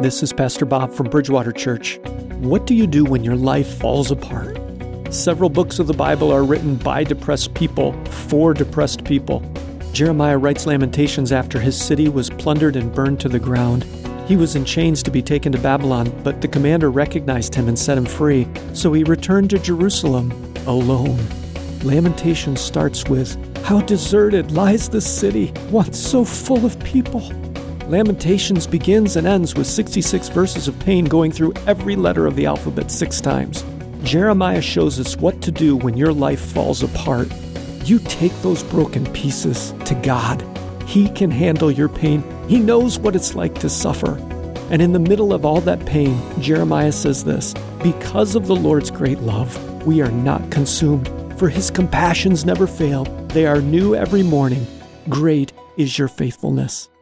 This is Pastor Bob from Bridgewater Church. What do you do when your life falls apart? Several books of the Bible are written by depressed people for depressed people. Jeremiah writes Lamentations after his city was plundered and burned to the ground. He was in chains to be taken to Babylon, but the commander recognized him and set him free, so he returned to Jerusalem alone. Lamentations starts with, "How deserted lies the city, once so full of people." Lamentations begins and ends with 66 verses of pain going through every letter of the alphabet 6 times. Jeremiah shows us what to do when your life falls apart. You take those broken pieces to God. He can handle your pain. He knows what it's like to suffer. And in the middle of all that pain, Jeremiah says this, "Because of the Lord's great love, we are not consumed, for his compassions never fail. They are new every morning. Great is your faithfulness."